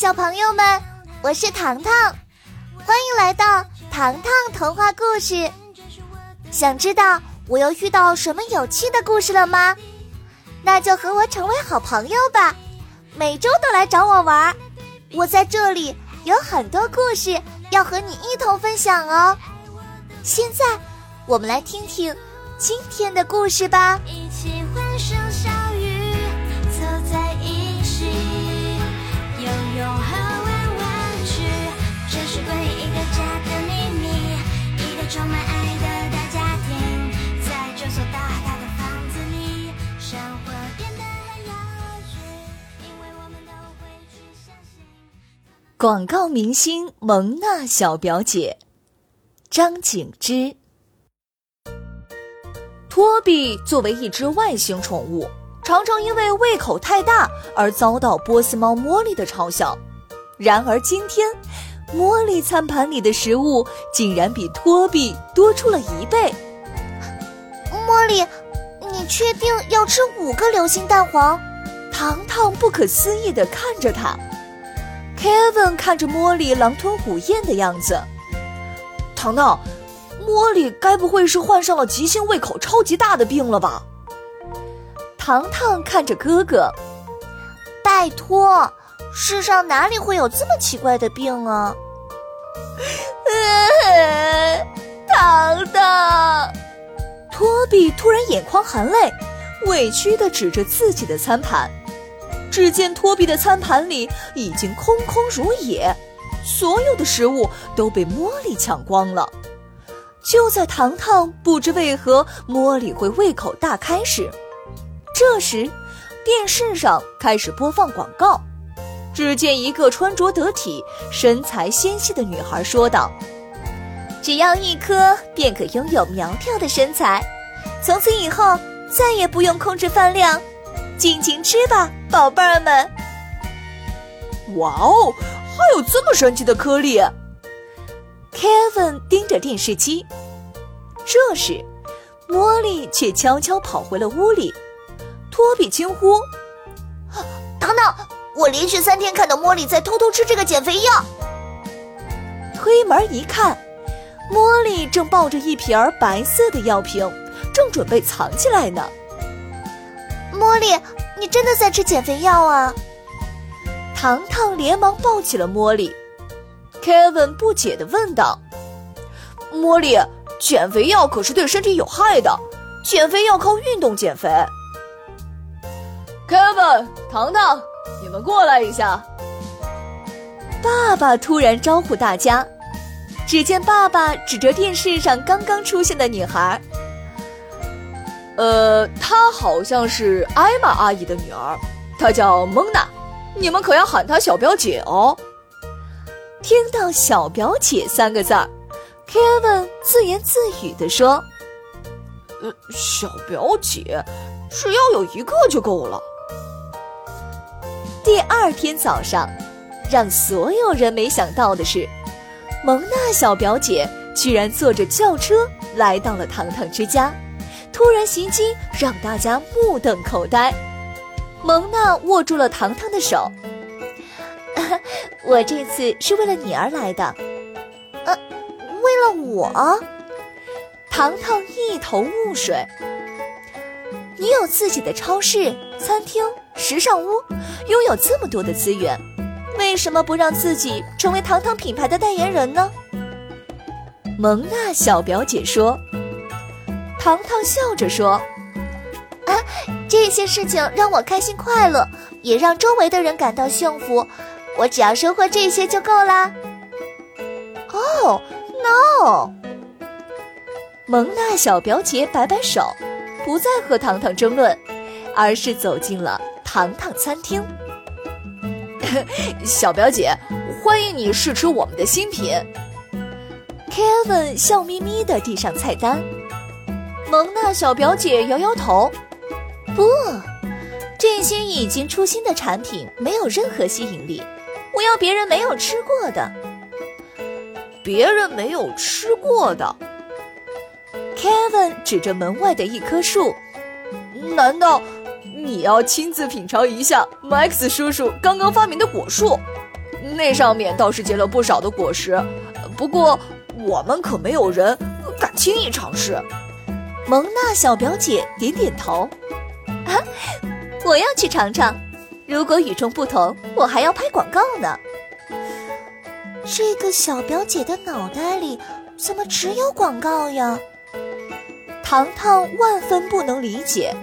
小朋友们，我是糖糖，欢迎来到糖糖童话故事。想知道我又遇到什么有趣的故事了吗？那就和我成为好朋友吧，每周都来找我玩。我在这里有很多故事要和你一同分享哦。现在我们来听听今天的故事吧。 一起欢声笑语，走在一起，游泳和玩玩具，这是归一个家的秘密，一个充满爱的大家庭，在这所大大的房子里，生活变得很有趣，因为我们都会去相信。 广告明星蒙娜小表姐，张景之。托比作为一只外星宠物，常常因为胃口太大而遭到波斯猫茉莉的嘲笑。然而今天，茉莉餐盘里的食物竟然比托比多出了1倍。 茉莉，你确定要吃5个流心蛋黄？ 糖糖不可思议地看着他。Kevin 看着茉莉狼吞虎咽的样子，糖糖，茉莉该不会是患上了急性胃口超级大的病了吧？糖糖看着哥哥， 拜托，世上哪里会有这么奇怪的病啊？ 糖糖，托比突然眼眶含泪，委屈地指着自己的餐盘。只见托比的餐盘里已经空空如也，所有的食物都被茉莉抢光了。就在糖糖不知为何茉莉会胃口大开时，这时电视上开始播放广告。只见一个穿着得体、身材纤细的女孩说道：只要1颗便可拥有苗条的身材，从此以后再也不用控制饭量，尽情吃吧，宝贝儿们。哇哦，还有这么神奇的颗粒！Kevin 盯着电视机，这时茉莉却悄悄跑回了屋里。托比惊呼： 糖糖，我连续3天看到茉莉在偷偷吃这个减肥药。 推门一看，茉莉正抱着一瓶白色的药瓶，正准备藏起来呢。 茉莉，你真的在吃减肥药啊？ 糖糖连忙抱起了茉莉。Kevin 不解地问道：茉莉，减肥药可是对身体有害的，减肥要靠运动减肥。Kevin， 糖糖，你们过来一下。爸爸突然招呼大家，只见爸爸指着电视上刚刚出现的女孩，她好像是艾玛阿姨的女儿，她叫蒙娜，你们可要喊她小表姐哦。听到小表姐3个字儿， Kevin 自言自语地说：小表姐，只要有1个就够了。第2天早上，让所有人没想到的是，蒙娜小表姐居然坐着轿车来到了糖糖之家，突然袭击让大家目瞪口呆。蒙娜握住了糖糖的手，我这次是为了你而来的。 为了我？ 糖糖一头雾水。你有自己的超市、餐厅、时尚屋，拥有这么多的资源，为什么不让自己成为糖糖品牌的代言人呢？蒙娜小表姐说。糖糖笑着说： 这些事情让我开心快乐，也让周围的人感到幸福，我只要收获这些就够啦。 Oh no！ 蒙娜小表姐摆摆手，不再和糖糖争论，而是走进了糖糖餐厅。小表姐，欢迎你试吃我们的新品。Kevin 笑眯眯地递上菜单。蒙娜小表姐摇摇头：不，这些已经出新的产品没有任何吸引力，我要别人没有吃过的。别人没有吃过的。Kevin 指着门外的一棵树，难道你要亲自品尝一下 Max 叔叔刚刚发明的果树？ 那上面倒是结了不少的果实，不过我们可没有人敢轻易尝试。 蒙娜小表姐点点头，我要去尝尝，如果与众不同，我还要拍广告呢。这个小表姐的脑袋里怎么只有广告呀？糖糖万分不能理解。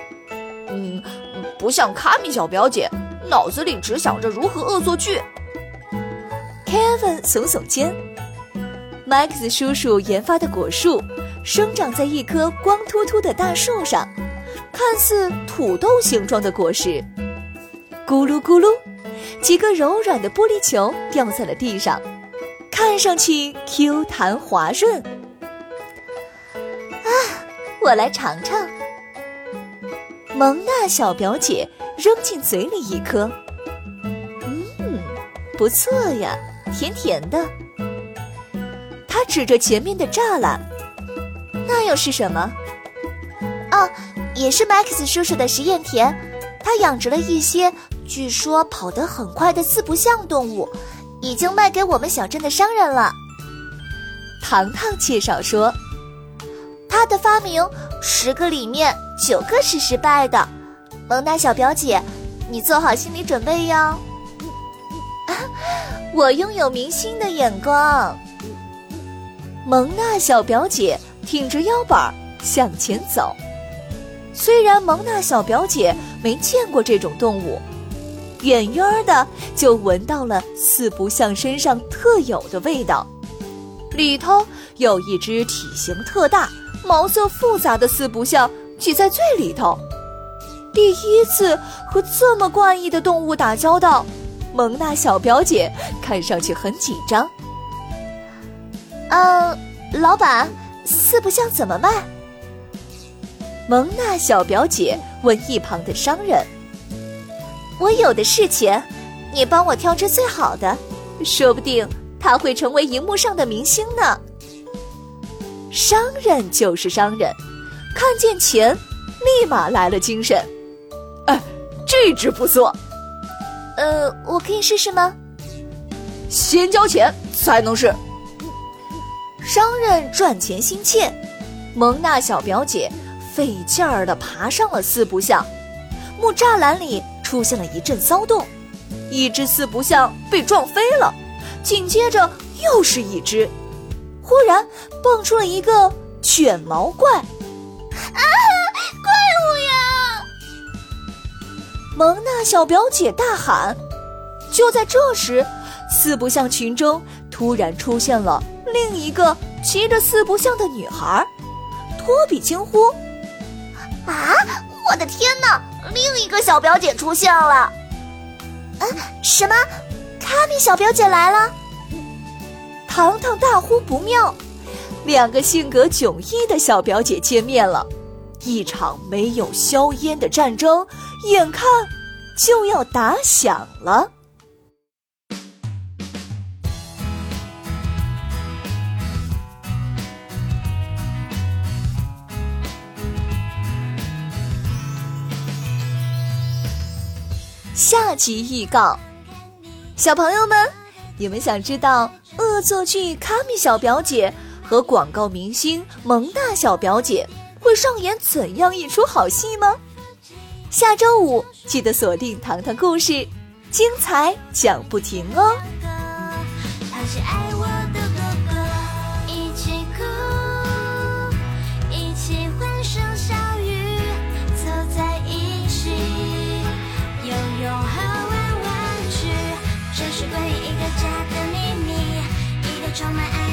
不像卡米小表姐，脑子里只想着如何恶作剧。 Kevin 耸耸肩。Max 叔叔研发的果树生长在一棵光秃秃的大树上，看似土豆形状的果实。咕噜咕噜，几个柔软的玻璃球掉在了地上，看上去 Q 弹滑润。我来尝尝。蒙娜小表姐扔进嘴里一颗，不错呀，甜甜的。她指着前面的栅栏，那又是什么？哦，也是 Max 叔叔的实验田，他养殖了一些据说跑得很快的四不像动物，已经卖给我们小镇的商人了。糖糖介绍说，他的发明10个里面9个是失败的。蒙娜小表姐，你做好心理准备哟。我拥有明星的眼光。蒙娜小表姐挺着腰板向前走。虽然蒙娜小表姐没见过这种动物，远远的就闻到了四不像身上特有的味道。里头有一只体型特大、毛色复杂的四不像挤在最里头。第一次和这么怪异的动物打交道，蒙娜小表姐看上去很紧张。老板，四不像怎么卖？蒙娜小表姐问一旁的商人。我有的是钱，你帮我挑只最好的，说不定他会成为荧幕上的明星呢。商人就是商人，看见钱立马来了精神。 这只不错。 我可以试试吗？ 先交钱才能试。 商人赚钱心切，蒙娜小表姐费劲儿地爬上了四不像。木栅栏里出现了一阵骚动，一只四不像被撞飞了，紧接着又是一只。忽然蹦出了一个卷毛怪。怪物呀！蒙娜小表姐大喊。就在这时，四不像群中突然出现了另一个骑着四不像的女孩。托比惊呼：我的天哪，另一个小表姐出现了！什么？卡米小表姐来了？糖糖大呼不妙，两个性格迥异的小表姐见面了，一场没有硝烟的战争眼看就要打响了。下集预告，小朋友们，你们想知道恶作剧卡米小表姐和广告明星蒙娜小表姐会上演怎样一出好戏吗？下周五记得锁定糖糖故事，精彩讲不停哦。 他是爱我的哥哥，一起哭，一起欢声笑语，走在一起，游泳和玩玩具，这是关于一个家的秘密，一个充满爱